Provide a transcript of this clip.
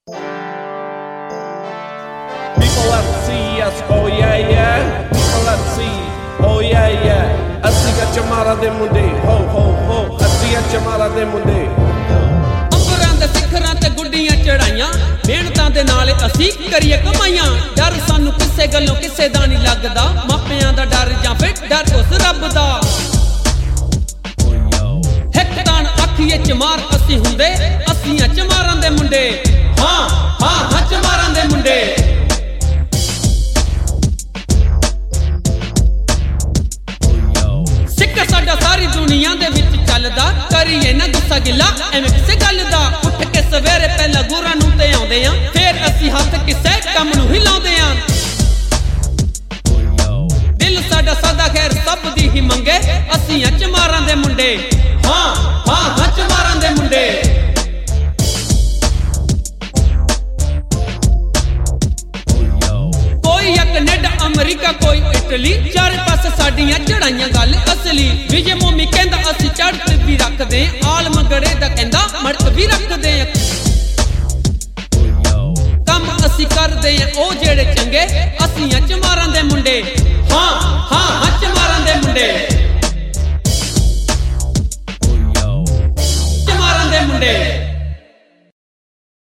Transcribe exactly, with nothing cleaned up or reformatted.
People at sea, yes, oh yeah, yeah. People at sea, oh yeah, yeah. Assi ka chamara de munde, ho ho ho. Assi ka chamara de munde. ਅੰਬਰਾਂ ਦੇ ਸਿਖਰਾਂ ਤੇ ਗੁੱਡੀਆਂ ਚੜਾਈਆਂ, ਮਿਹਨਤਾਂ ਦੇ ਨਾਲ ਅਸੀਂ ਕਰੀਏ ਕਮਾਈਆਂ। ਡਰ ਸਾਨੂੰ ਕਿਸੇ ਗੱਲੋਂ ਕਿਸੇ ਦਾ ਨਹੀਂ ਲੱਗਦਾ, ਮਾਪਿਆਂ ਦਾ ਡਰ ਜਾਂ ਫਿਰ ਡਰ ਉਸ ਰੱਬ ਦਾ। ਇੱਕ ਤਾਣ ਅੱਖੀਏ ਚਮਾਰ ਅਸੀਂ ਹੁੰਦੇ, ਅਸੀਂ ਆ ਚਮਾਰਾਂ ਦੇ ਮੁੰਡੇ। ਹਾਂ ਹਾਂ ਹਾਂ ਚਮਾਰਾਂ ਦੇ ਮੁੰਡੇ। ਸਾਡਾ ਸਾਰੀ ਦੁਨੀਆ ਦੇ ਵਿੱਚ ਚੱਲਦਾ, ਕਰੀਏ ਨਾ ਗੁੱਸਾ ਗਿੱਲਾ ਐਵੇਂ ਕਿਸੇ ਗੱਲ ਦਾ। ਉੱਠ ਕੇ ਸਵੇਰੇ ਪਹਿਲਾਂ ਗੁਰਾਂ ਨੂੰ ਤੇ ਆਉਂਦੇ ਆਂ, ਫੇਰ ਅਸੀਂ ਹੱਥ ਕਿਸੇ ਕੰਮ ਨੂੰ ਹਿਲਾਉਂਦੇ ਆਂ। ਦਿਲ ਸਾਡਾ ਸਾਦਾ ਖੈਰ ਸਭ ਦੀ ਹੀ ਮੰਗੇ, ਅਸੀਂ ਆ ਚਮਾਰਾਂ ਦੇ ਮੁੰਡੇ। ਹਾਂ ਹਾਂ ਹਾਂ ਚਮਾਰਾਂ ਦੇ ਮੁੰਡੇ। ਕੋਈ ਆ ਕੈਨੇਡਾ ਅਮਰੀਕਾ ਕੋਈ ਇਟਲੀ, ਚਾਰੇ ਪਾਸੇ ਸਾਡੀਆਂ ਚੜਾਈਆਂ ਗੱਲ ਅਸਲੀ। ਵਿਜੇ ਮੋਮੀ ਕਹਿੰਦਾ ਅਸੀਂ ਚੜ੍ਹਤ ਵੀ ਰੱਖਦੇ, ਆਲਮ ਗੜੇ ਦਾ ਕਹਿੰਦਾ ਮੜਕ ਵੀ ਰੱਖਦੇ।